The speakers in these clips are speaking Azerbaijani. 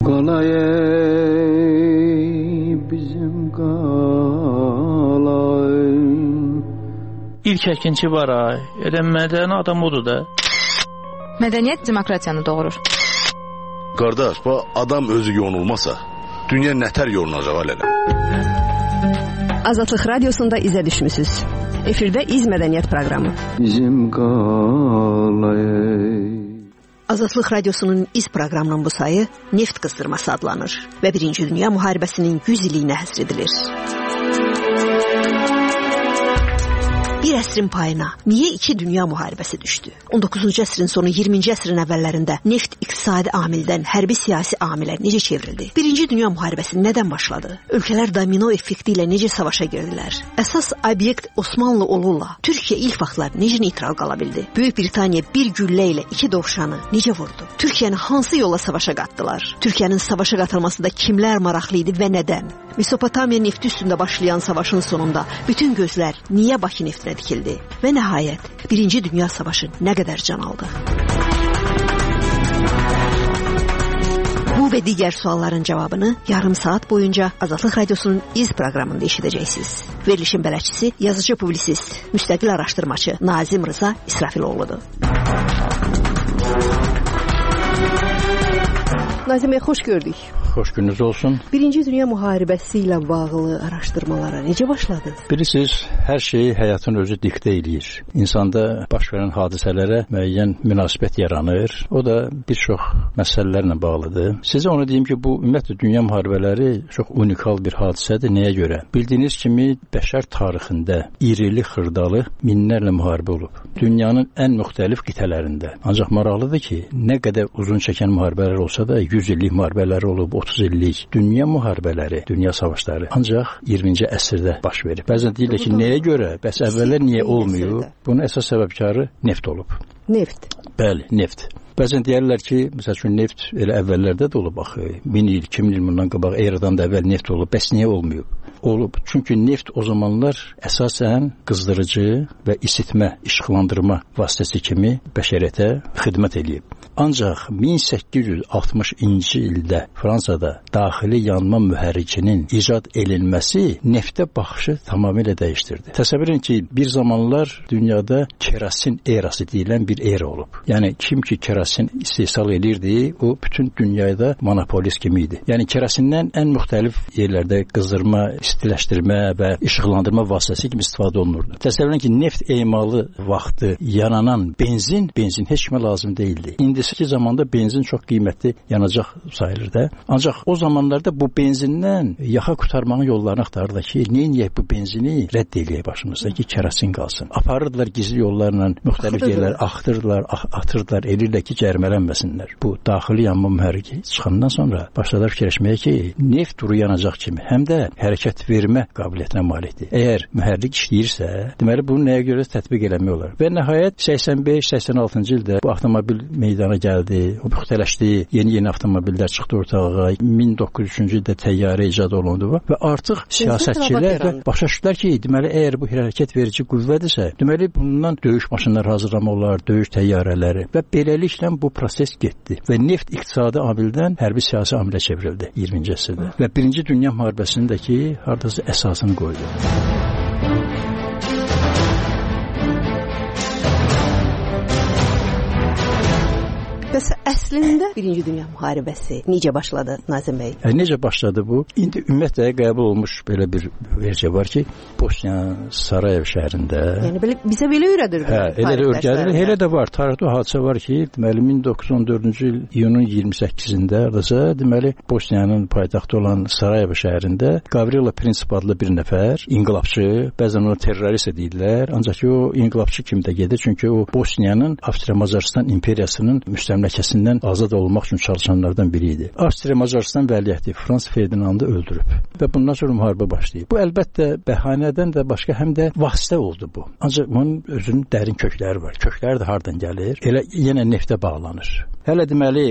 Qalay bizim qalay. İlk əkinçi var ay. Elə mədəni adam odur da. Mədəniyyət demokratiyanı doğurur. Qardaş, bu adam özü yonulmasa, dünya nətər yolunacaq alələ? Azadlıq Radiosunda izə düşmüsünüz. Efirdə İz Mədəniyyət proqramı. Bizim qalay. Azadlıq Radiosunun İz proqramının bu sayı Neft qızdırması adlanır və 1-ci Dünya müharibəsinin 100 illiyinə həsr edilir. Bir əsrin payına niyə 2 dünya müharibəsi düşdü? 19-cu əsrin sonu 20-ci əsrin əvvəllərində neft iqtisadi amildən hərbi siyasi amilə necə çevrildi? 1-ci Dünya müharibəsi nədən başladı? Ölkələr domino effekti ilə necə savaşa girdilər? Əsas obyekt Osmanlı olurla Türkiyə ilk vaxtlar necə neytral qala bildi? Böyük Britaniya bir güllə ilə 2 dovşanı necə vurdu? Türkiyəni hansı yolla savaşa qatdılar? Türkiyənin savaşa qatılmasında kimlər maraqlı idi və nədən? Mesopotamiya nefti üstündə başlayan savaşın sonunda bütün gözlər niyə Bakı neftinə dikildi? Və nəhayət 1-ci Dünya Savaşı nə qədər can aldı? Bu və digər sualların cavabını yarım saat boyunca Azadlıq Radiosunun İz proqramında eşidəcəksiniz. Verilişin bələdçisi, yazıcı publisist, müstəqil araşdırmaçı Nazim Rıza İsrafiloğludur. Nazim bəy, xoş gördük. Xoş gününüz olsun. 1-ci Dünya müharibəsi ilə bağlı araşdırmalara necə başladınız? Bilirsiniz, hər şeyi həyatın özü diktə eləyir. İnsanda baş verən hadisələrə müəyyən münasibət yaranır. O da bir çox məsələlərlə bağlıdır. Sizə onu deyim ki, bu ümumiyyətlə dünya müharibələri çox unikal bir hadisədir. Nəyə görə? Bildiyiniz kimi bəşər tarixində irili xırdalı minlərlə müharibə olub. Dünyanın ən müxtəlif qitələrində. Ancaq maraqlıdır ki, nə qədər uzun çəkən müharibələr olsa da 100 illik müharibələr olub, 30 illik dünya müharibələri, dünya savaşları ancaq 20-ci əsrdə baş verib. Bəzən deyirlər ki, nəyə görə? Bəs əvvəllər niyə olmuyor? Bunun əsas səbəbkarı neft olub. Neft? Bəli, neft. Bəzən deyərlər ki, məsəl üçün neft elə əvvəllərdə də olub axı. 1000 il, 2000 il bundan qabaq eradan da əvvəl neft olub. Bəs niyə olmuyor? Olub. Çünki neft o zamanlar əsasən qızdırıcı və isitmə, işıqlandırma vasitəsi kimi bəşəriyyətə xidmət eləyib. Ancaq 1860-cı ildə Fransada daxili yanma mühərrikinin icad edilməsi neftə baxışı tamamilə dəyişdirdi. Təsəvvür edin ki, bir zamanlar dünyada kerasin erası deyilən bir era olub. Yəni kim ki kerasin istehsal edirdi, o bütün dünyada monopolist kimi idi. Yəni kerasindən ən müxtəlif yerlərdə qızdırma, istiləşdirmə və işıqlandırma vasitəsi kimi istifadə olunurdu. Təsəvvür edin ki, neft emalı vaxtı yananan benzin heç kimə lazım deyildi. İndiki zamanda benzin çox qiymətli yanacaq sayılır da. Ancaq o zamanlarda bu benzindən yaxa qurtarmağın yollarını axtarırlar ki, niyə bu benzini rədd eləyək başımızda ki, kerasin qalsın. Aparırdılar gizli yollarla müxtəlif yerlər, atırdılar, elirlər ki, cərimələnməsinlər. Bu daxili yanma mühərriki çıxandan sonra başladılar fikirləşməyə ki, neft duru yanacaq kimi həm də hərəkət vermə qabiliyyətinə malikdir. Əgər mühərrik işləyirsə, deməli bunu nəyə görə tətbiq eləmək olar? Və nəhayət 85-86-cı ildə bu avtomobil meydana gəldi, o müxtələşdi, yeni avtomobillər çıxdı ortalığa. 1903-cü ildə təyyarə icad olundu və artıq siyasətçilər başa düşdülər ki, deməli əgər bu hərəkət verici qüvvədirsə, deməli bundan döyüş maşınları hazırlamaq olar, döyüş təyyarələri və beləliklə bu proses getdi və neft iqtisadi amildən hərbi siyasi amilə çevrildi 20-ci əsrdə və 1-ci Dünya müharibəsindəki hardasa əsasını qoydu. Bəs əslində 1-ci Dünya müharibəsi necə başladı Nazim bəy? Necə başladı bu? İndi ümumiyyətlə qəbul olmuş belə bir versiya var ki, Bosniya Sarayev şəhərində. Yəni bizə belə öyrədir. Elə də var. Tarixdə hadisə var ki, deməli 1914-cü il iyunun 28-də deməli Bosniyanın paytaxtı olan Sarayev şəhərində Gavrilo Princip adlı bir nəfər inqilabçı, bəzən onu terrorist deyirlər, ancaq ki, o inqilabçı kimi də gedir, çünki o Bosniyanın Avstriya-Macaristan imperiyasının müstəmləkəsindən azad olmaq üçün çalışanlardan biri idi. Avstriya-Macaristan vəliəhdi Frans Ferdinandı öldürüb və bundan sonra müharibə başlayıb. Bu əlbəttə bəhanədən də başqa həm də vasitə oldu bu. Ancaq bunun özünün dərin kökləri var. Kökləri də hardan gəlir? Elə yenə neftə bağlanır. Hələ deməli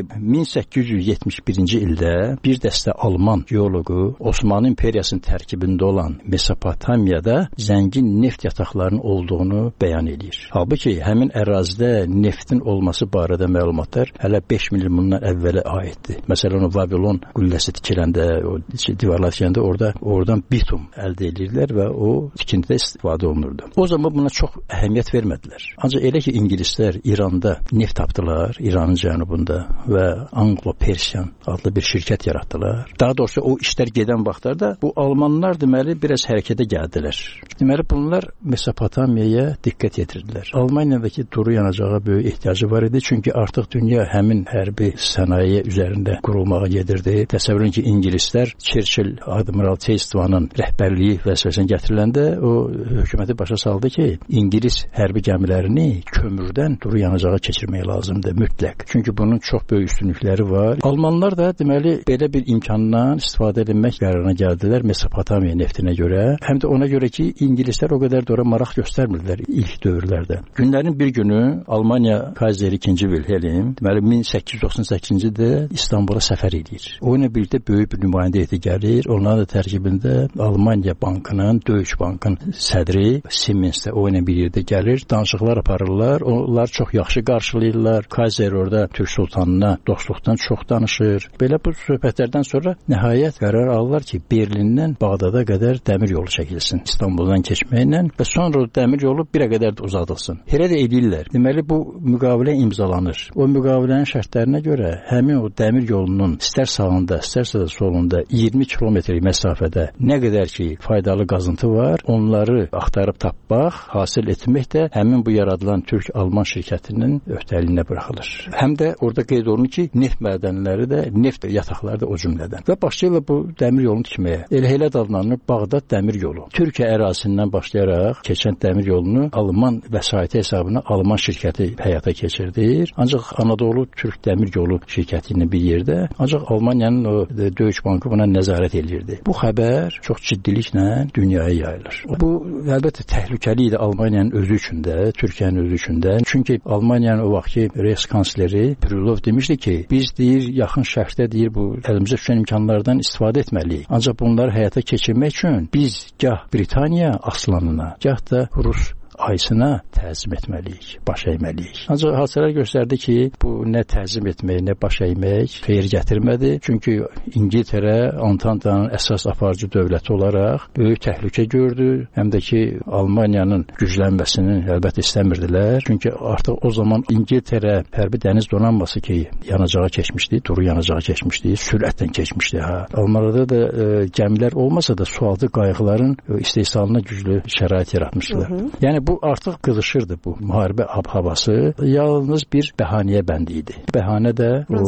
1871-ci ildə bir dəstə Alman geoloqu Osmanlı İmperiyasının tərkibində olan Mesopotamiyada zəngin neft yataqlarının olduğunu bəyan edir. Halbuki həmin ərazidə neftin olması barədə məlumatlar hələ 5 milyon bundan əvvələ aiddir. Məsələn, o Vavilon qülləsi tikiləndə, o divarlar tikəndə oradan bitum əldə edirlər və o tikintidə istifadə olunurdu. O zaman buna çox əhəmiyyət vermədilər. Ancaq elə ki, ingilislər İranda neft tapdılar, İranın cənubunda və Anglo-Persian adlı bir şirkət yaratdılar. Daha doğrusu o işlər gedən vaxtlarda bu almanlar deməli biraz hərəkətə gəldilər. Deməli bunlar Mesopotamiyaya diqqət yetirdilər. Almaniyadakı duru yanacağa böyük ehtiyacı var idi, çünki artıq dünya həmin hərbi sənaye üzərində qurulmağa gedirdi. Təsəvvür edin ki, ingilislər Churchill Admiral Chestvanın rəhbərliyi vəzifəsinə gətiriləndə o hökuməti başa saldı ki, İngilis hərbi gəmilərini kömürdən duru yanacağa keçirmək lazımdır mütləq. Çünki bunun çox böyük üstünlükləri var. Almanlar da deməli belə bir imkandan istifadə etmək qərarına gəldilər Mesopotamiya neftinə görə. Həm də ona görə ki, ingilislər o qədər də ora maraq göstərmirdilər ilk dövrlərdə. Günlərin bir günü Almaniya Kayseri 2. Wilhelm deməli 1898-ci ildə İstanbula səfər edir. O ilə birlikdə böyük bir nümayəndə heyəti gəlir. Onların da tərkibində Almaniya Bankının, Deutsche Bankın sədri Siemens də o ilə bir yerdə gəlir. Danışıqlar aparırlar. Onlar çox yaxşı qarşılayırlar. Kayser orada Türk sultanına dostluqdan çox danışır. Belə bu söhbətlərdən sonra nəhayət qərar alırlar ki, Berlindən Bağdada qədər dəmir yolu çəkilsin İstanbuldan keçməklə və sonra dəmir yolu bir qədər də uzadılsın. Elə də edirlər. Deməli bu müqavilə imzalanır. O müqavilənin şərtlərinə görə həmin o dəmir yolunun istər sağında, istərsə də solunda 20 kilometrlik məsafədə nə qədər ki faydalı qazıntı var, onları axtarıb tapmaq, hasil etmək də həmin bu yaradılan Türk-Alman şirkətinin öhdəliyinə buraxılır. Həm də orada qeyd olunur ki, neft mədənləri də, neft yataqları da o cümlədən. Və başlayırlar bu dəmir yolunu tikməyə. Elə adlanır Bağdad dəmir yolu. Türkiyə ərazisindən başlayaraq keçən dəmir yolunu Alman vəsaiti hesabına Alman şirkəti həyata keçirdir. Ancaq Anadolu Türk dəmir yolu şirkəti ilə bir yerdə, ancaq Almaniyanın o Deutsche Bankı buna nəzarət edirdi. Bu xəbər çox ciddiliklə dünyaya yayılır. Bu əlbəttə təhlükəli idi Almaniyanın özü üçün də, Türkiyənin özü üçün də. Çünki Almaniyanın o vaxtki Reichskansleri Krylov demişdi ki, biz deyir yaxın şərqdə deyir bu əlimizə düşən imkanlardan istifadə etməliyik. Ancaq bunları həyata keçirmək üçün biz gah Britaniya aslanına, gah da Rus ayısına təzim etməliyik, baş əyməliyik. Ancaq hadisələr göstərdi ki, bu nə təzim etmək, nə baş əymək xeyir gətirmədi. Çünki İngiltərə Antantanın əsas aparıcı dövləti olaraq böyük təhlükə gördü. Həm də ki, Almaniyanın güclənməsini əlbəttə istəmirdilər. Çünki artıq o zaman İngiltərə hərbi dəniz donanması ki, yanacağa keçmişdi, duru yanacağa keçmişdi, sürətlə keçmişdi. Almanlarda da gəmilər olmasa da sualtı qayıqların istehsalına güclü şərait yaratmışdılar. Yəni bu artıq qızışırdı bu müharibə havası. Yalnız bir bəhanəyə bəndi idi. Bəhanə də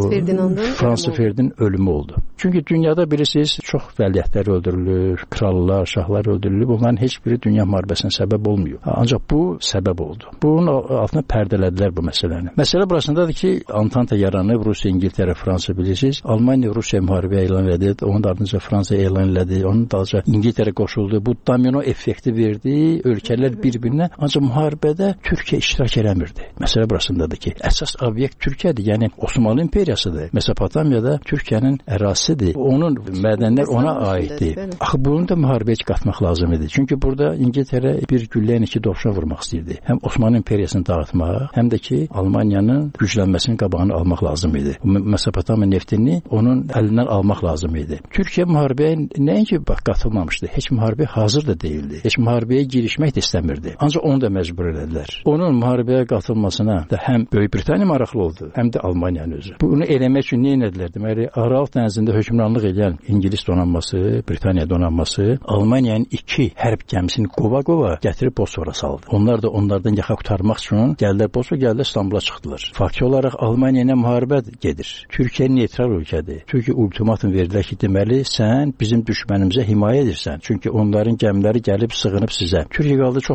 Fransız Ferdinandın ölümü oldu. Çünki dünyada bilirsiniz çox vəliəhtlər öldürülür, krallar, şahlar öldürülür. Bunların heç biri dünya müharibəsinə səbəb olmuyor. Ancaq bu səbəb oldu. Bunun altına pərdələdilər bu məsələni. Məsələ burasındadır ki, Antanta yaranıb, Rusiya, İngiltərə, Fransa bilirsiniz. Almaniya Rusiya müharibə elan edir, onun ardınca Fransa elan edir, onun dalınca İngiltərə qoşuldu. Bu domino effekti verdi, ölkələr bir-birinə. Ancaq müharibədə Türkiyə iştirak eləmirdi. Məsələ burasındadır ki, əsas obyekt Türkiyədir, yəni Osmanlı İmperiyasıdır. Mesopotamiyada Türkiyənin ərazisidir. Onun mədənlər ona aiddir. Axı bunu da müharibəyə qatmaq lazım idi. Çünki burada İngiltərə bir güllə ilə iki dovşan vurmaq istəyirdi. Həm Osmanlı İmperiyasını dağıtmaq, həm də ki, Almaniyanın güclənməsinin qabağını almaq lazım idi. Mesopotamiya neftini onun əlindən almaq lazım idi. Türkiyə müharibəyə nəinki qatılmamışdı, heç müharibəyə hazır da değildi. Heç müharibəyə girişmək də istəmirdi. Ancaq onu da məcbur elədilər. Onun müharibəyə qatılmasına da həm Böyük Britaniya maraqlı oldu, həm də Almaniyanın özü. Bunu eləmək üçün nə etdilər? Deməli, Aral dənizində hökmranlıq edən İngilis donanması, Britaniya donanması Almaniyanın 2 hərb gəmisini qova-qova gətirib Bosfora saldı. Onlar da onlardan yaxa qurtarmaq üçün gəldilər Bosfora, gəldilər İstanbula çıxdılar. Faktiki olaraq Almaniya ilə müharibə gedir. Türkiyə neytral ölkədir. Türkiyə ultimatum verdilər ki, deməli sən bizim düşmənimizə himayə edirsən. Çünki onların gəmiləri gəlib sığınıb sizə. Türkiyə qaldı çox pis vəziyyətdə.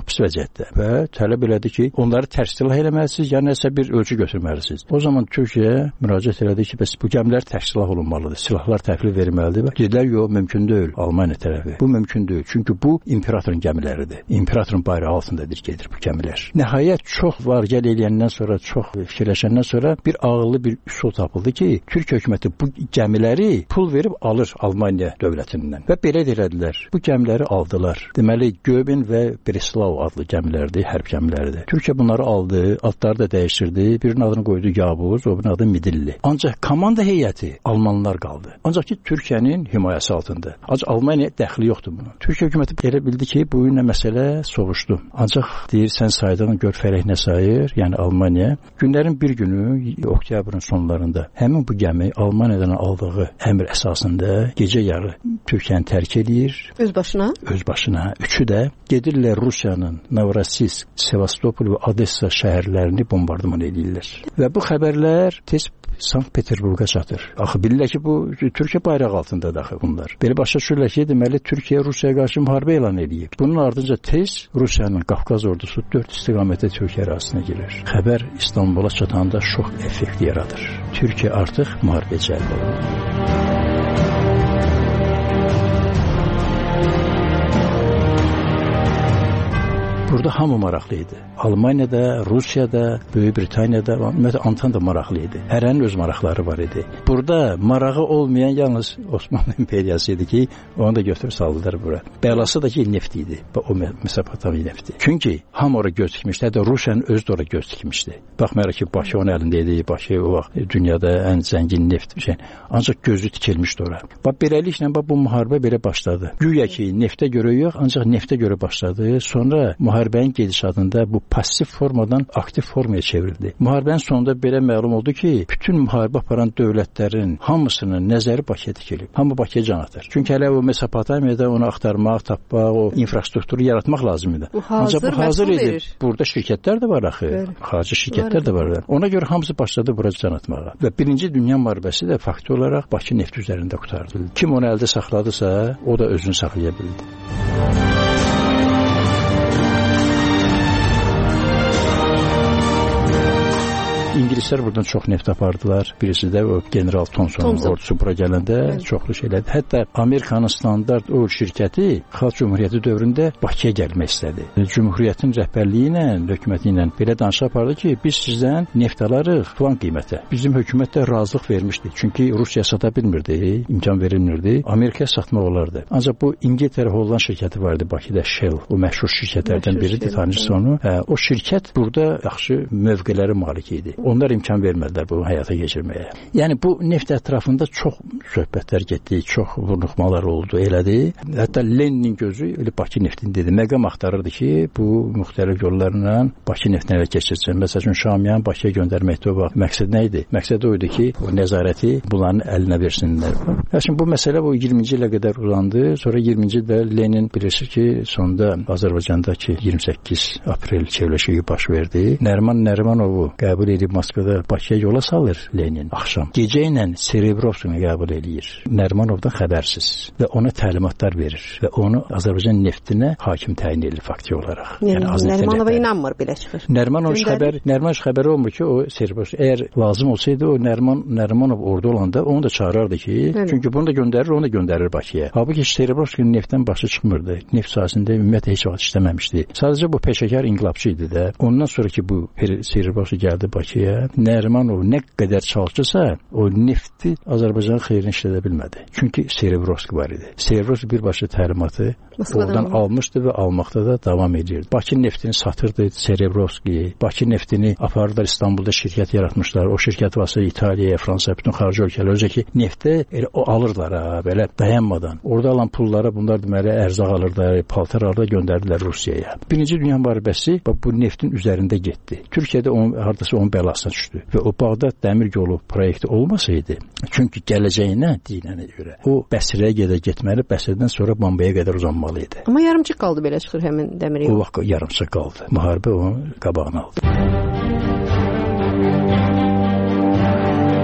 əlbəttə. Və tələb elədi ki, onları tərsilah eləməlisiniz, ya nəsə bir ölçü götürməlisiniz. O zaman Türkiyə müraciət elədi ki, bəs bu gəmilər tərsilah olunmalıdır, silahlar təhvil verilməlidir. Dedilər, yox, mümkün deyil. Almaniya tərəfi. Bu mümkün deyil. Çünki bu imperatorun gəmiləridir. İmperatorun bayrağı altındadır gedir bu gəmilər. Nəhayət çox var-gəl eləyəndən sonra, çox fikirləşəndən sonra bir ağıllı bir üsul tapıldı ki, Türk hökuməti bu gəmiləri pul verib alır Almaniya dövlətindən. Və belə elədilər. Bu gəmiləri aldılar. Deməli, Göbin və Breslau adlı gəmilərdir, hərb gəmiləridir. Türkiyə bunları aldı, adları da dəyişdirdi. Birinin adını qoydu Yavuz, o birinin adı Midilli. Ancaq komanda heyəti Almanlar qaldı. Ancaq ki, Türkiyənin himayəsi altında. Ancaq Almaniya dəxli yoxdur bunun. Türkiyə hökuməti elə bildi ki, bu ilə məsələ soğuşdu. Ancaq deyir, sən saydan gör fərək nə sayır, yəni Almaniya. Günlərin bir günü, oktyabrın sonlarında həmin bu gəmi Almaniyadan aldığı əmr əsasında gecə yarı Türkiyəni tərk edir. Öz başına? Öz başına. Üçü də gedirlər Rusiyanın Novorossiysk, Sevastopol və Odessa şəhərlərini bombardıman edirlər. Və bu xəbərlər tez Sankt-Peterburqa çatır. Axı bilirlər ki, bu Türkiyə bayrağı altındadır axı bunlar. Belə başa düşürlər ki, deməli Türkiyə Rusiyaya qarşı müharibə elan edib. Bunun ardınca tez Rusiyanın Qafqaz ordusu 4 istiqamətdə Türkiyə ərazisinə girir. Xəbər İstanbula çatanda şok effekti yaradır. Türkiyə artıq müharibəyə cəlb olunur. Burada hamı maraqlı idi. Almaniyada, Rusiyada, Böyük Britaniyada, ümumiyyətlə Antanta maraqlı idi. Hərənin öz maraqları var idi. Burada marağı olmayan yalnız Osmanlı imperiyası idi ki, onu da götürüb saldılar bura. Bəlası da ki, neft idi. O Mesopotamiya nefti. Çünki hamı ora göz dikmişdi. Hətta Rusiyanın özü də ora göz dikmişdi. Baxmayaraq ki, Bakı onun əlində idi. Bakı o vaxt dünyada ən zəngin neft şey. Ancaq gözü tikilmişdi ora. Bax beləliklə bu müharibə belə başladı. Güya ki, neftə görə yox, ancaq neftə görə başladı. Sonra müharibənin gedişatında bu passiv formadan aktiv formaya çevrildi. Müharibənin sonunda belə məlum oldu ki, bütün müharibə aparan dövlətlərin hamısının nəzəri Bakıya dikilib. Hamı Bakıya can atır. Çünki hələ o Mesopotamiyada onu axtarmaq, tapmaq, o infrastrukturu yaratmaq lazım idi. Ancaq bu hazır idi. Burada şirkətlər də var axı. Xarici şirkətlər də var. Ona görə hamısı başladı bura can atmağa. Və Birinci Dünya müharibəsi də fakti olaraq Bakı nefti üzərində qurtardı. Kim onu əldə saxladısa, o da özünü saxlaya bildi. İngilislər buradan çox neft apardılar. Birisi də o General Thomsonun ordusu bura gələndə çoxlu şeylədi. Hətta Amerikanın standart oil şirkəti Xalq Cümhuriyyəti dövründə Bakıya gəlmək istədi. Cümhuriyyətin rəhbərliyi ilə, hökuməti ilə belə danışıq apardı ki, biz sizdən neft alarıq falan qiymətə. Bizim hökumət də razılıq vermişdi. Çünki Rusiya sata bilmirdi, imkan verilmirdi. Amerikaya satmaq olardı. Ancaq bu İngiltərə Holland şirkəti vardı Bakıda, Shell. O məşhur şirkətlərdən biridir, tanıyırsınız onu. O şirkət burada yaxşı mövqelərə malik idi. Onlar imkan vermədilər bunu həyata keçirməyə. Yəni bu neft ətrafında çox söhbətlər getdi, çox vurnuxmalar oldu, elədi. Hətta Leninin gözü elə Bakı neftini dedi. Məqam axtarırdı ki, bu müxtəlif yollarla Bakı neftini ələ keçirsin. Məsələn, Şamiyan Bakıya göndərməkdə o vaxt məqsəd nə idi? Məqsəd o idi ki, o nəzarəti bunların əlinə versinlər. Şimdi bu məsələ bu 20-ci ilə qədər uzandı. Sonra 20-ci ildə Lenin bilirsiniz ki, sonda Azərbaycandakı 28 aprel çevrilişi baş verdi. Nəriman Nərimanovu qəbul edib Moskvada Bakıya yola salır Lenin axşam. Gecə ilə Serebrovskini qəbul edir. Nərimanovdan xəbərsiz və ona təlimatlar verir və onu Azərbaycan neftinə hakim təyin edir fakti olaraq. Yəni Nərimanova inanmır belə çıxır. Nərimanov xəbəri olmur ki, o Serebrovski əgər lazım olsaydı o Nərimanov ordu olanda onu da çağırardı ki, çünki bunu da göndərir, onu da göndərir Bakıya. Halbuki Serebrovskinin neftdən başı çıxmırdı. Neft sahəsində ümumiyyətlə heç vaxt işləməmişdi. Sadəcə bu peşəkar inqilabçı idi də. Ondan sonra ki bu Serebrovski gəldi Bakıya, Nərimanov nə qədər çalışırsa, o nefti Azərbaycanın xeyrinə işlədə bilmədi. Çünki Serebrovski var idi. Serebrovski birbaşa təlimatı oradan almışdı və almaqda da davam edirdi. Bakı neftini satırdı Serebrovski. Bakı neftini apardılar İstanbulda şirkət yaratmışlar. O şirkət vasitəsilə İtaliyaya, Fransaya, bütün xarici ölkələrə özəki neftə o alırlar ha, belə dayanmadan. Orada alan pullara bunlar deməli ərzaq alırlar, paltar alırlar, göndərdilər Rusiyaya. Birinci Dünya müharibəsi bu neftin üzərində getdi. Türkiyədə hardasa onun bəlasına düşdü. Və o Bağdad dəmir yolu proyekti olmasaydı, çünki gələcəyinə deyilənə görə o Bəsrəyə getməli, Bəsrədən sonra Bambaya qədər uzanmalı idi. Amma yarımçıq qaldı belə çıxır həmin dəmir yolu. O vaxt yarımçıq qaldı. Müharibə onun qabağını aldı.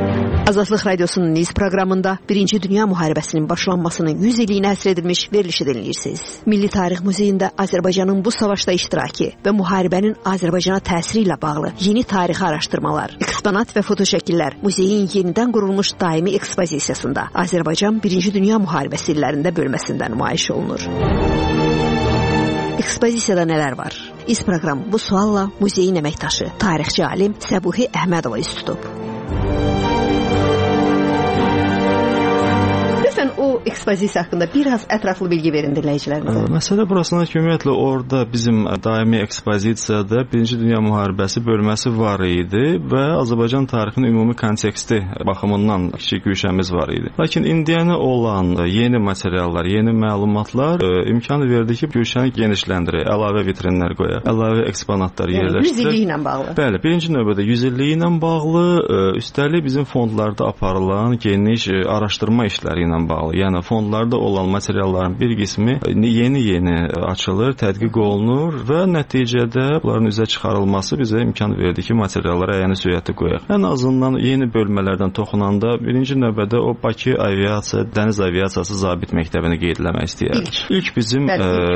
Azadlıq Radiosunun Niz proqramında 1-ci Dünya Müharibəsinin başlanmasının 100 illiyinə həsr edilmiş verilişi dinləyirsiniz. Milli Tarix Muzeyində Azərbaycanın bu savaşda iştirakı və müharibənin Azərbaycana təsiri ilə bağlı yeni tarixi araşdırmalar, eksponat və fotoşəkillər muzeyin yenidən qurulmuş daimi ekspozisiyasında Azərbaycan 1-ci Dünya Müharibəsi illərində bölməsində nümayiş olunur. Ekspozisiyada nələr var? İz proqram bu sualla muzeyin əməkdaşı, tarixçi alim Səbuhi Əhmədova üz tutub. Lütfen o ekspozisiya haqqında biraz ətraflı bilgi verin dinləyicilərimizə. Məsələ burasına ki, ümumiyyətlə orada bizim daimi ekspozisiyada 1-ci Dünya Müharibəsi bölməsi var idi və Azərbaycan tarixinin ümumi konteksti baxımından kiçik güşəmiz var idi. Lakin indiyənə olan yeni materiallar, yeni məlumatlar imkan verdi ki, güşəni genişləndirək, əlavə vitrinlər qoyaq, əlavə eksponatlar yerləşdirək. 100 illiyi ilə bağlı. Bəli, birinci növbədə 100 illiyi ilə bağlı, üstəlik bizim fondlarda aparılan geniş araşdırma işləri ilə bağlı. Yəni fondlarda olan materialların bir qismi yeni açılır, tədqiq olunur və nəticədə bunların üzə çıxarılması bizə imkan verdi ki, materiallara əyəni söhbəti qoyaq. Ən azından yeni bölmələrdən toxunanda birinci növbədə o Bakı aviasiya, dəniz aviasiyası zabit məktəbini qeydləmək istəyirəm. İlk bizim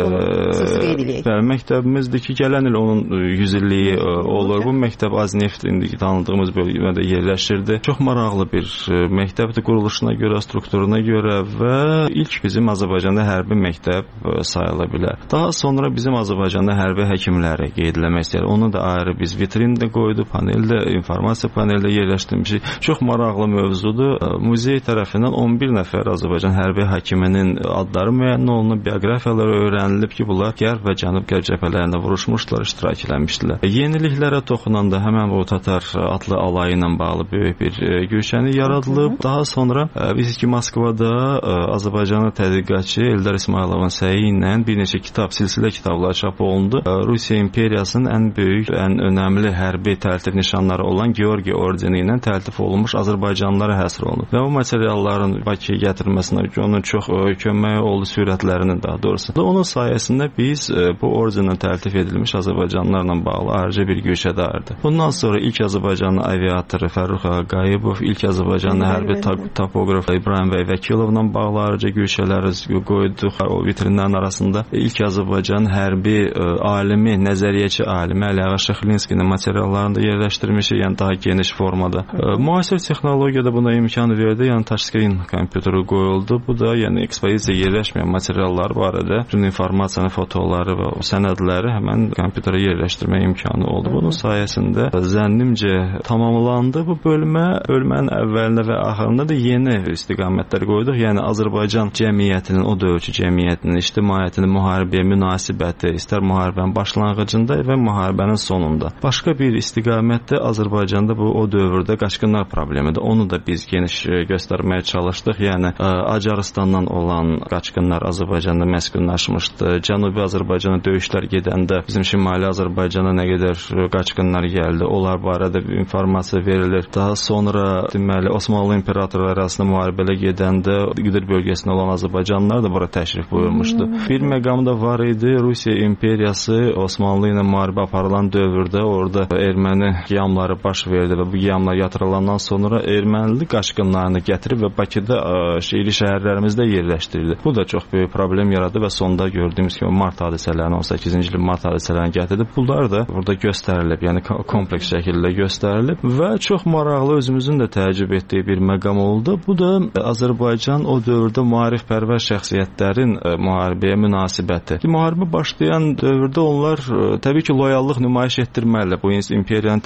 məktəbimizdir ki, gələn il onun 100 illiyi olur. Bu məktəb Azneft indiki tanıdığımız bölmədə yerləşirdi. Çox maraqlı bir məktəbdir quruluşuna görə, strukturuna görə və ilk bizim Azərbaycanda hərbi məktəb sayıla bilər. Daha sonra bizim Azərbaycanda hərbi həkimləri qeydləmək istəyir. Onu da ayrı biz vitrində qoyduq, paneldə, informasiya paneldə yerləşdirmişik. Çox maraqlı mövzudur. Muzey tərəfindən 11 nəfər Azərbaycan hərbi həkiminin adları müəyyən olunub, bioqrafiyaları öyrənilib ki, bunlar Qərb və Cənub-Qərb cəbhələrində vuruşmuşlar, iştirak etmişdilər. Yeniliklərə toxunanda həmən o Tatar adlı alayı ilə bağlı böyük bir güşəni yaradılıb. Daha sonra biz ki, Moskvada Azərbaycanlı tədqiqatçı Eldar İsmayılovun səyi ilə bir neçə kitab, silsilə kitablar çap olundu. Rusiya imperiyasının ən böyük, ən önəmli hərbi təltif nişanları olan Georgiy ordeni ilə təltif olunmuş Azərbaycanlılara həsr olunub. Və o materialların Bakıya gətirilməsinə onun çox köməyi oldu, sürətlərinin daha doğrusu. Onun sayəsində biz bu ordenlə təltif edilmiş Azərbaycanlılarla bağlı ayrıca bir güşədardı. Bundan sonra ilk Azərbaycanlı aviatoru Fərrux Ağayevov, ilk Azərbaycanlı hərbi topoqraf İbrahim bəy Vəkilovla bağlı ayrıca güşələri qoyduq o vitrinlərin arasında. İlk Azərbaycan hərbi alimi, nəzəriyyəçi alimi Əliağa Şıxlinskinin materiallarını da yerləşdirmişik, yəni daha geniş formada. Müasir texnologiyada buna imkan verdi, yəni touchscreen kompüteri qoyuldu. Bu da yəni ekspozisiya yerləşməyən materiallar barədə bütün informasiyanı, fotoları və sənədləri həmən kompüterə yerləşdirmə imkanı oldu. Bunun sayəsində zənnimcə tamamlandı bu bölmə. Bölmənin əvvəlində və axırında da yeni istiqamətlər qoyduq. Yəni Azərbaycan cəmiyyətinin, o dövrkü cəmiyyətinin, ictimaiyyətinin müharibəyə münasibəti, istər müharibənin başlanğıcında və müharibənin sonunda. Başqa bir istiqamətdə Azərbaycanda bu o dövrdə qaçqınlar problemidir. Onu da biz geniş göstərməyə çalışdıq. Yəni Acarıstandan olan qaçqınlar Azərbaycanda məskunlaşmışdı. Cənubi Azərbaycana döyüşlər gedəndə bizim Şimali Azərbaycana nə qədər qaçqınlar gəldi. Onlar barədə informasiya verilir. Daha sonra deməli Osmanlı imperatorları arasında müharibələ gedəndə Qıdır bölgəsində olan Azərbaycanlılar da bura təşrif buyurmuşdu. Bir məqam da var idi. Rusiya imperiyası Osmanlı ilə müharibə aparılan dövrdə orada erməni qiyamları baş verdi və bu qiyamlar yatırılandan sonra ermənili qaçqınlarını gətirib və Bakıda şəhərli şəhərlərimizdə yerləşdirdi. Bu da çox böyük problem yaradı və sonda gördüyümüz kimi mart hadisələrini, 18-ci ilin mart hadisələrini gətirdi. Bunlar da burada göstərilib, yəni kompleks şəkildə göstərilib və çox maraqlı, özümüzün də təəccüb etdiyi bir məqam oldu. Bu da Azərbaycan o dövrdə maarifpərvər şəxsiyyətlərin müharibəyə münasibəti. Müharibə başlayan dövrdə onlar təbii ki, loyallıq nümayiş etdirməli. Bu imperiyanın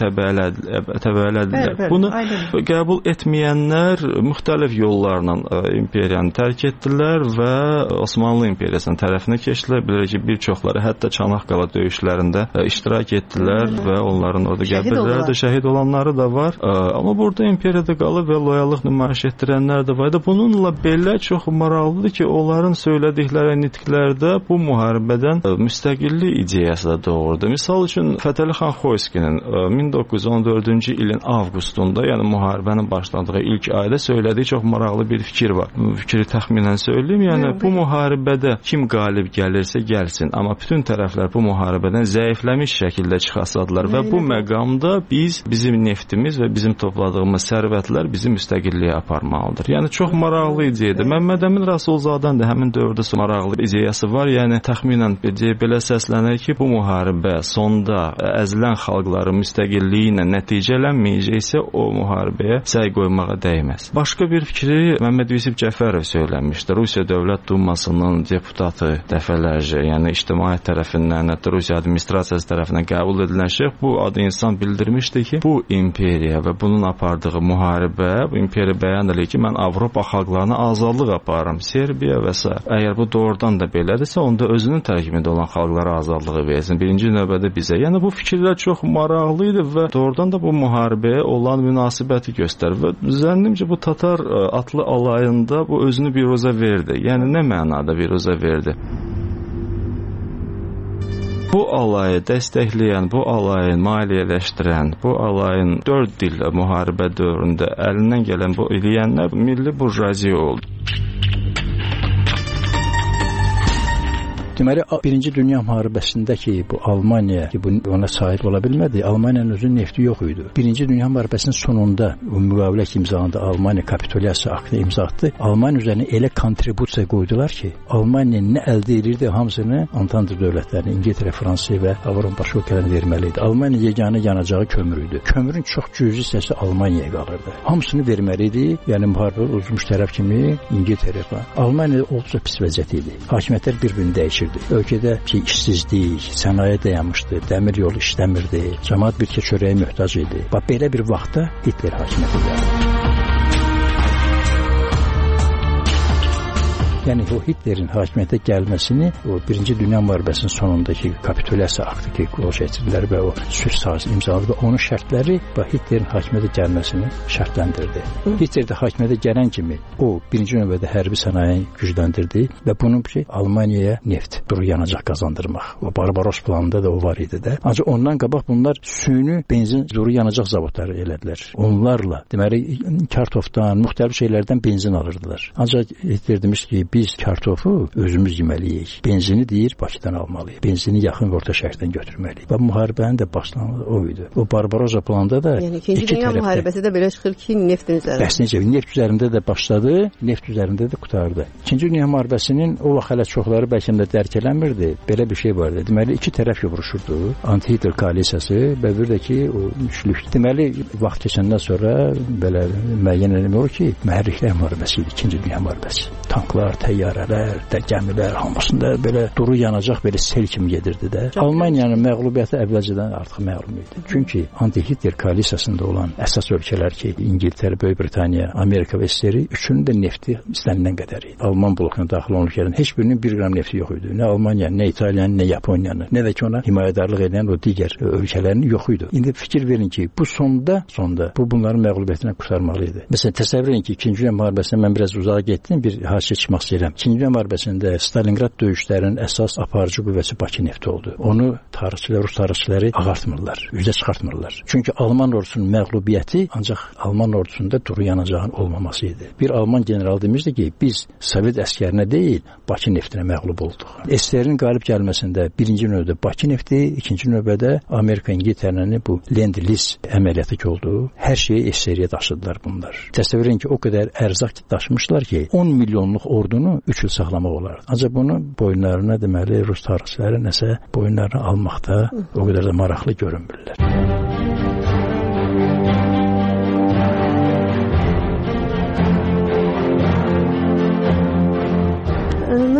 təbəələdilər. Bunu qəbul etməyənlər müxtəlif yollarla imperiyanı tərk etdilər və Osmanlı imperiyasının tərəfinə keçdilər. Bilir ki, bir çoxları hətta Çanaqqala döyüşlərində iştirak etdilər və onların orada qəbirləri, şəhid olanları da var. Amma burada imperiyada qalıb və loyallıq nümayiş etdirənlər də var. Bununla belə fikirlər çox maraqlıdır ki, onların söylədikləri nitqlərdə bu müharibədən müstəqillik ideyası da doğurdu. Misal üçün Fətəli xan Xoyskinin 1914-cü ilin avqustunda, yəni müharibənin başladığı ilk ayda söylədiyi çox maraqlı bir fikir var. Bu fikri təxminən söyləyim, yəni bu müharibədə kim qalib gəlirsə gəlsin, amma bütün tərəflər bu müharibədən zəifləmiş şəkildə çıxasadılar və bu məqamda bizim neftimiz və bizim topladığımız sərvətlər bizi müstəqilliyə aparmalıdır. Yəni çox maraqlı ideyadır. Məmməd Əmin Rəsulzadənin də həmin dövrdə maraqlı ideyası var. Yəni təxminən belə səslənir ki, bu müharibə sonda əzilən xalqların müstəqilliyi ilə nəticələnməyəcəksə o müharibəyə səy qoymağa dəyməz. Başqa bir fikri Məmməd Yusif Cəfərov söyləmişdi. Rusiya Dövlət Dumasının deputatı dəfələrcə, yəni ictimaiyyət tərəfindən, hətta Rusiya administrasiyası tərəfindən qəbul edilən şəxs bu adı insan bildirmişdi ki, bu imperiya və bunun apardığı müharibə, bu imperiya bəyan edir ki, mən Avropa xalqlarına azadlıq aparıram, Serbiya və s. Əgər bu doğrudan da belədirsə, onda özünün tərkibində olan xalqlara azadlığı versin. Birinci növbədə bizə. Yəni bu fikirlər çox maraqlı idi və doğrudan da bu müharibəyə olan münasibəti göstərir və zənnimcə bu Tatar atlı alayında bu özünü biruzə verdi. Yəni nə mənada biruzə verdi? Bu alayı dəstəkləyən, bu alayı maliyyələşdirən, bu alayın 4 dil müharibə dövründə əlindən gələn bu eləyənlər milli burjuaziya oldu. Deməli, Birinci Dünya müharibəsində ki, bu Almaniya ki, ona sahib ola bilmədi, Almaniyanın özünün nefti yox idi. Birinci Dünya müharibəsinin sonunda müqavilə imzalandı, Almaniya kapitulyasiya aktı imza atdı. Almaniya üzərinə elə kontribusiya qoydular ki, Almaniya nə əldə edirdi, hamısını Antante dövlətlərinə, İngiltərə, Fransa və Avropa başqa ölkələrinə verməli idi. Almaniya yeganə yanacağı kömür idi. Kömürün çox cüzi hissəsi Almaniyaya qalırdı. Hamısını verməli idi. Yəni müharibə uzmuş tərəf kimi İngiltərə falan. Almaniya olduqca pis vəziyyət idi. Hakimiyyətlər bir-birini dəyişirdi. Ölkədə işsizlik, sənaye dayanmışdı, dəmir yolu işləmirdi, cəmaət bir çörəyə möhtac idi. Bax, belə bir vaxtda Hitler hakimiyyətə gəldi. Yəni o Hitlerin hakimiyyətə gəlməsini o Birinci Dünya müharibəsinin sonundakı kapitulyasiya aktı ki, qolşəçilər və o sülh sazisi imzaladı və onun şərtləri Hitlerin hakimiyyətə gəlməsini şərtləndirdi. Hitler də hakimiyyətə gələn kimi o birinci növbədə hərbi sənayeni gücləndirdi və bunun ki, Almaniyaya neft, duru yanacaq qazandırmaq. O Barbaros planında da o var idi də. Ancaq ondan qabaq bunlar süni benzin, duru yanacaq zavodları elədilər. Onlarla, deməli, kartofdan, müxtəlif şeylərdən benzin alırdılar. Ancaq Hitler demiş ki, biz kartofu özümüz yeməliyik. Benzini deyir, Bakıdan almalıyıq. Benzini yaxın və orta şərqdən götürməliyik. Və müharibənin də başlanğıcı o idi. O Barbarossa planında da yəni İkinci Dünya müharibəsi də belə çıxır ki, neftin üzərində. Bəs necə? Neft üzərində də başladı, neft üzərində də qurtardı. İkinci Dünya müharibəsinin o vaxt hələ çoxları bəlkə də dərk eləmirdi. Belə bir şey vardı. Deməli, iki tərəf vuruşurdu. Anti-Hitler koalisiyası və bir də ki, o üçlük. Deməli, vaxt keçəndən sonra belə müəyyən eləmək olur ki, mühərriklər müharibəsi idi İkinci Dünya müharibəsi. Tanklar, təyyarələr, gəmilər hamısında belə duru yanacaq belə sel kimi gedirdi də. Almaniyanın məğlubiyyəti əvvəlcədən artıq məlum idi. Çünki anti-Hitler koalisiyasında olan əsas ölkələr ki, İngiltərə, Böyük Britaniya, Amerika və SSR üçünün də nefti istənilən qədər idi. Alman blokuna daxil olan ölkələrin heç birinin 1 qram nefti yox idi. Nə Almaniyanın, nə İtaliyanın, nə Yaponiyanın, nə də ki ona himayədarlıq edən o digər ölkələrin yox idi. İndi fikir verin ki, bu sonda bu bunların məğlubiyyətindən qurtarmalı idi. Məsələn, təsəvvür edin ki, İkinci Dünya müharibəsindən mən biraz uzağa getdim, bir hadisə çıxmaq istəyirəm. İkinci Dünya müharibəsində Stalingrad döyüşlərinin əsas aparıcı qüvvəsi Bakı nefti oldu. Onu tarixçilər, rus tarixçiləri ağartmırlar, üzə çıxartmırlar. Çünki Alman ordusunun məğlubiyyəti ancaq Alman ordusunda duru yanacağın olmaması idi. Bir Alman general demişdi ki, biz Sovet əskərinə deyil, Bakı neftinə məğlub olduq. SSR-in qalib gəlməsində birinci növbədə Bakı nefti, ikinci növbədə Amerika, İngiltərənin bu Lend-Liz əməliyyatı ki oldu. Hər şeyi SSR-yə daşıdılar bunlar. Təsəvvür edin ki, o qədər ərzaq daşımışlar ki, 10 milyonluq ordunu 3 il saxlamaq olardı. Ancaq bunu boyunlarına deməli rus tarixçiləri nəsə boyunlarına almaqda o qədər də maraqlı görünmürlər.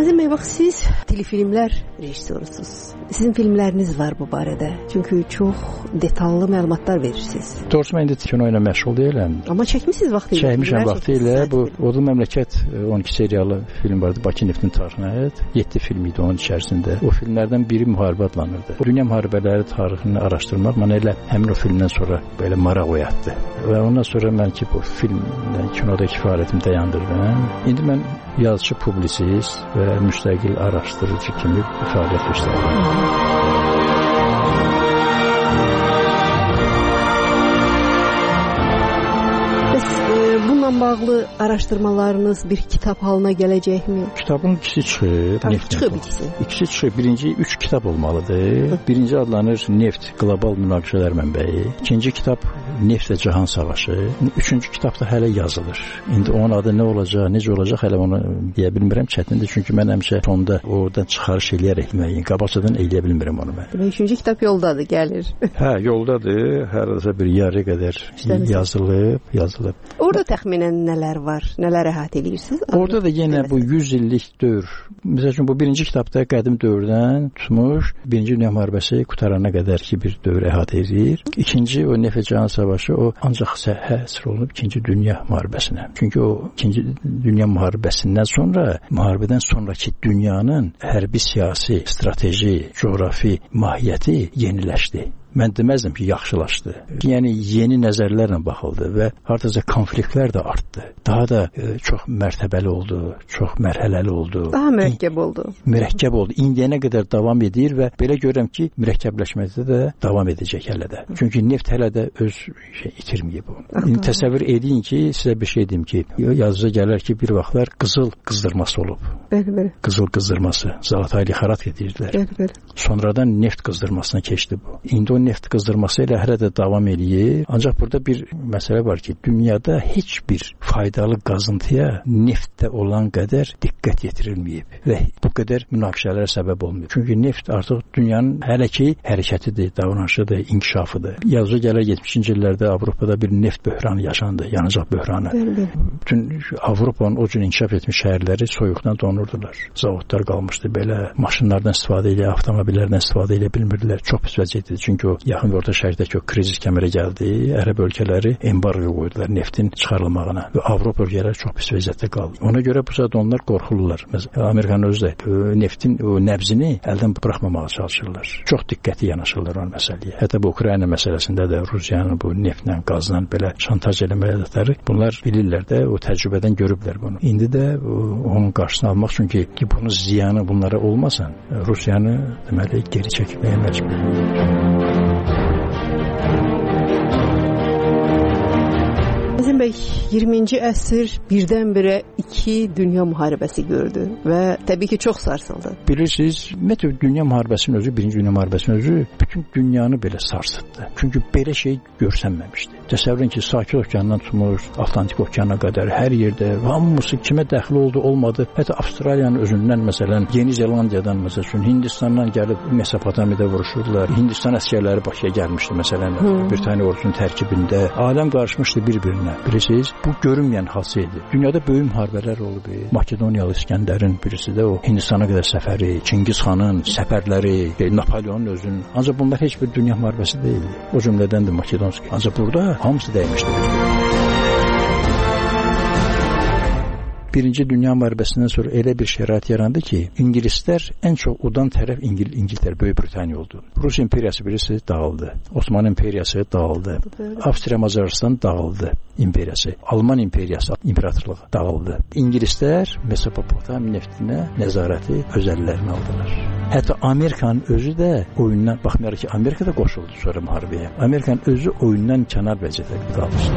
Azim bəy, bax siz telefilmlər rejissorusunuz. Sizin filmləriniz var bu barədə. Çünki çox detallı məlumatlar verirsiniz. Doğrusu mən indi kino ilə məşğul deyiləm. Amma çəkmisiniz vaxtı ilə. Çəkmişəm vaxtı ilə. Bu Odlu Məmləkət 12 seriyalı film vardı. Bakı Neftin tarixinə aid. 7 film idi onun içərisində. O filmlərdən biri müharibə adlanırdı. Dünya müharibələri tarixini araşdırmaq mənə elə həmin o filmdən sonra belə maraq oyatdı. Və ondan sonra mən ki bu filmlə kinodakı fəaliyyətimi dayandırdım. İndi mən yazıcı, publisist və müstəqil araşdırıcı kimi fəaliyyət göstərirəm. Bununla bağlı araşdırmalarınız bir kitab halına gələcəkmi? Kitabın ikisi çıxıb. Çıxıb ikisi. İkisi çıxıb. Birinci 3 kitab olmalıdır. Birinci adlanır Neft Qlobal Münaqişələr Mənbəyi. İkinci kitab Neft və Cahan Savaşı. Üçüncü kitab da hələ yazılır. İndi onun adı nə olacaq, necə olacaq hələ onu deyə bilmirəm. Çətindir çünki mən həmişə fonda oradan çıxarış eləyərək müəyyən qabaqcadan eləyə bilmirəm onu mən. Üçüncü kitab yoldadır, gəlir. Hə, yoldadır. Hər bir yarı qədər yazılıb. Orada təxminən nələr var? Nələr əhatə edirsiniz? Orada da yenə bu 100 illik dövr. Məsələn, bu birinci kitabda qədim dövrdən tutmuş, Birinci Dünya müharibəsi qutarana qədər ki bir dövr əhatə edir. İkinci o Neft və Cahan Savaşı o ancaq həsr olunub İkinci Dünya müharibəsinə. Çünki o İkinci Dünya müharibəsindən sonra, müharibədən sonraki dünyanın hərbi, siyasi, strateji, coğrafi mahiyyəti yeniləşdi. Mən deməzdim ki, yaxşılaşdı. Yəni, yeni nəzərlərlə baxıldı və hardasa konfliktlər də artdı. Daha da çox mərtəbəli oldu, çox mərhələli oldu. Daha mürəkkəb oldu. Mürəkkəb oldu. İndiyənə qədər davam edir və belə görürəm ki, mürəkkəbləşməkdə də davam edəcək hələ də. Çünki neft hələ də öz itirməyib o. İndi təsəvvür edin ki, sizə bir şey deyim ki, yazıca gələr ki, bir vaxtlar qızıl qızdırması olub. Bəli. Qızıl qızdırması. Zalataylı xarat edirdilər. Bəli. Sonradan neft qızdırmasına keçdi bu. İndi o neft qızdırması ilə hələ də davam eləyir. Ancaq burada bir məsələ var ki, dünyada heç bir faydalı qazıntıya neftdə olan qədər diqqət yetirilməyib və bu qədər münaqişələrə səbəb olmuyor. Çünki neft artıq dünyanın hələ ki hərəkətidir, davranışıdır, inkişafıdır. Yazıca gələr 70-ci illərdə Avropada bir neft böhranı yaşandı, yanacaq böhranı. Bütün Avropanın o cür inkişaf etmiş şəhərləri soyuqdan donurdular. Zavodlar qalmışdı belə, maşınlardan istifadə edə, avtomobillərdən istifadə edə bilmirdilər. Çox pis vəziyyətdir. Çünki o yaxın və orta şərqdəki o krizis kəmərə gəldi. Ərəb ölkələri embargo qoydular neftin çıxarılmağına və Avropa ölkələri çox pis vəziyyətdə qaldı. Ona görə bu saat onlar qorxurlar. Məsələn, Amerikanın özü də neftin o nəbzini əldən buraxmamağa çalışırlar. Çox diqqətli yanaşırlar o məsələyə. Hətta bu Ukrayna məsələsində də Rusiyanın bu neftlə, qazla belə şantaj eləməkləri bunlar bilirlər də, o təcrübədən görüblər bunu. İndi də onun qarşısını almaq üçün ki, bunun ziyanı bunlara olmasın, Rusiyanı deməli geri çəkməyə məcbur. Azim bəy, 20-ci əsr birdən-birə 2 dünya müharibəsi gördü və təbii ki, çox sarsıldı. Bilirsiniz, ümumiyyətlə dünya müharibəsinin özü, Birinci Dünya müharibəsinin özü bütün dünyanı belə sarsıtdı. Çünki belə şey görsənməmişdi. Təsəvvürün ki, Sakit okeandan tutmuş, Atlantik okeana qədər hər yerdə hamısı kimə dəxli oldu, olmadı. Hətta Avstraliyanın özündən, məsələn, Yeni Zelandiyadan, məsələn, Hindistandan gəlib Mesopotamiyada vuruşurdular. Hindistan əsgərləri Bakıya gəlmişdi, məsələn, Britaniya ordusunun tərkibində. Aləm qarışmışdı bir-birinə. Bilirsiniz, bu görünməyən hadsə idi. Dünyada böyük müharibələr olub. Makedoniyalı İskəndərin birisi də o Hindistana qədər səfəri, Çingiz xanın səfərləri, Napoleonun özünün. Ancaq bunlar heç bir dünya müharibəsi deyildi. O cümlədəndir Makedonski. Ancaq burada hamısı dəymişdi. Birinci Dünya müharibəsindən sonra elə bir şərait yarandı ki, İngilislər ən çox udan tərəf İngiltərə, Böyük Britaniya oldu. Rus imperiyası birisi dağıldı. Osmanlı imperiyası dağıldı. Avstriya Macaristan dağıldı imperiyası. Alman imperiyası, imperatorluğu dağıldı. İngilislər Mesopotamiya neftinə nəzarəti öz əllərinə aldılar. Hətta Amerikanın özü də oyundan, baxmayaraq ki, Amerika da qoşuldu sonra müharibəyə. Amerikanın özü oyundan kənar vəziyyətdə qalmışdı.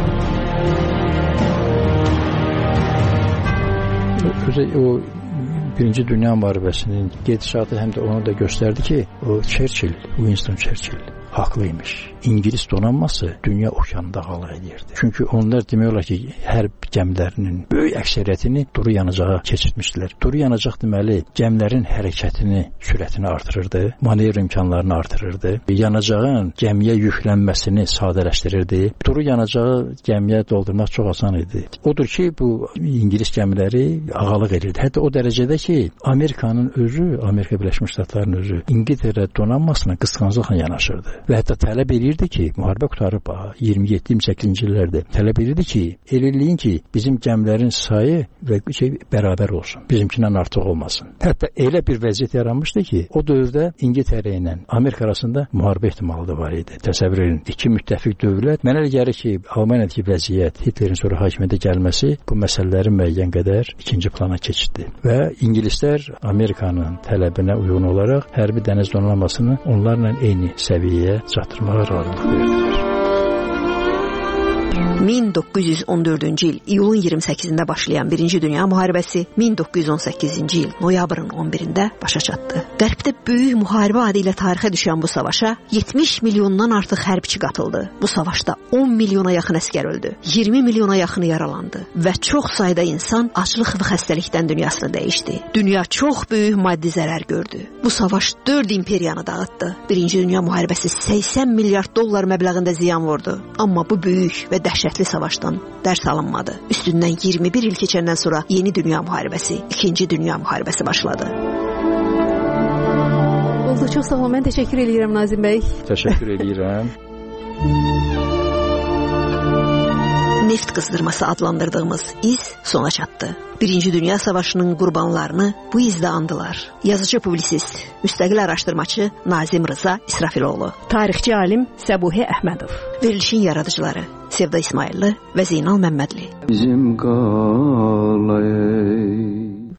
O Birinci Dünya müharibəsinin gedişatı həm də onu da göstərdi ki, o Winston Churchill haqlıymış. İngilis donanması dünya okeanında qalıq edirdi. Çünki onlar demək olar ki, hərb gəmilərinin böyük əksəriyyətini duru yanacağa keçirtmişdilər. Duru yanacaq deməli gəmilərin hərəkətini, sürətini artırırdı, manevr imkanlarını artırırdı, yanacağın gəmiyə yüklənməsini sadələşdirirdi. Duru yanacağı gəmiyə doldurmaq çox asan idi. Odur ki, bu İngilis gəmiləri ağalıq edirdi. Hətta o dərəcədə ki, Amerikanın özü, Amerika Birləşmiş Ştatlarının özü İngiltərə donanmasına qısqanclıqla yanaşırdı. Və hətta tələb edirdi ki, müharibə qutarıb 27-28-ci illərdə tələb edirdi ki, eləyin ki, bizim gəmilərin sayı və bərabər olsun. Bizimkindən artıq olmasın. Hətta elə bir vəziyyət yaranmışdı ki, o dövrdə İngiltərə ilə Amerika arasında müharibə ehtimalı da var idi. Təsəvvür edin, iki müttəfiq dövlət. Mənə elə gəlir ki, Almaniyadakı vəziyyət, Hitlerin sonra hakimiyyətə gəlməsi bu məsələlərin müəyyən qədər ikinci plana keçdi. Və İngilislər Amerikanın tələbinə uyğun olaraq hərbi dəniz donanmasını onlarla eyni səviyyəyə çatdırmağa razılıq verdilər. 1914-cü il iyulun 28-də başlayan Birinci Dünya müharibəsi 1918-ci il noyabrın 11-də başa çatdı. Qərbdə böyük müharibə adı ilə tarixə düşən bu savaşa 70 milyondan artıq hərbçi qatıldı. Bu savaşda 10 milyona yaxın əsgər öldü, 20 milyona yaxını yaralandı və çox sayda insan aclıq və xəstəlikdən dünyasını dəyişdi. Dünya çox böyük maddi zərər gördü. Bu savaş 4 imperiyanı dağıtdı. Birinci Dünya müharibəsi 80 milyard dollar məbləğində ziyan vurdu. Amma bu böyük və dəhşətli savaşdan dərs alınmadı. Üstündən 21 il keçəndən sonra Yeni Dünya müharibəsi, İkinci Dünya müharibəsi başladı. Oldu, çox sağ olun. Mən təşəkkür edirəm Nazim bəy. Təşəkkür edirəm. Neft qızdırması adlandırdığımız iz sona çatdı. Birinci Dünya Savaşının qurbanlarını bu izdə andılar. Yazıcı publisist, müstəqil araşdırmaçı Nazim Rıza İsrafiloğlu. Tarixçi alim Səbuhi Əhmədov. Verilişin yaradıcıları Sevda İsmailli və Zeynal Məmmədli. Bizim qalayı